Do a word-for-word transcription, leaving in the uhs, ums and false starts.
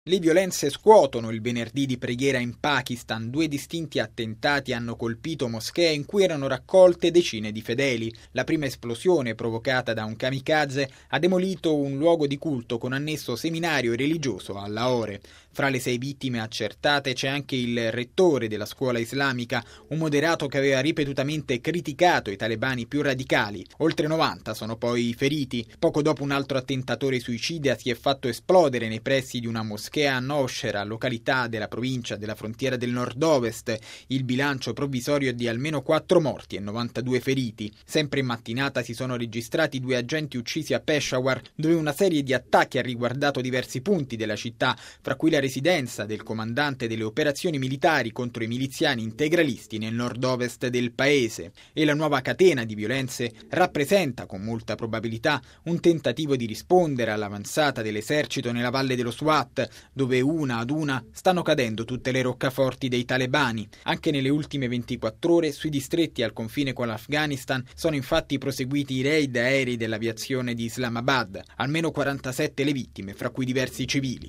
Le violenze scuotono il venerdì di preghiera in Pakistan. Due distinti attentati hanno colpito moschee in cui erano raccolte decine di fedeli. La prima esplosione, provocata da un kamikaze, ha demolito un luogo di culto con annesso seminario religioso a Lahore. Fra le sei vittime accertate c'è anche il rettore della scuola islamica, un moderato che aveva ripetutamente criticato i talebani più radicali. Oltre novanta sono poi i feriti. Poco dopo un altro attentatore suicida si è fatto esplodere nei pressi di una moschea a Nowshera, località della provincia della frontiera del nord-ovest. Il bilancio provvisorio è di almeno quattro morti e novantadue feriti. Sempre in mattinata si sono registrati due agenti uccisi a Peshawar, dove una serie di attacchi ha riguardato diversi punti della città, fra cui la residenza del comandante delle operazioni militari contro i miliziani integralisti nel nord-ovest del paese. E la nuova catena di violenze rappresenta con molta probabilità un tentativo di rispondere all'avanzata dell'esercito nella valle dello Swat, dove una ad una stanno cadendo tutte le roccaforti dei talebani. Anche nelle ultime ventiquattro ore sui distretti al confine con l'Afghanistan sono infatti proseguiti i raid aerei dell'aviazione di Islamabad, almeno quarantasette le vittime, fra cui diversi civili.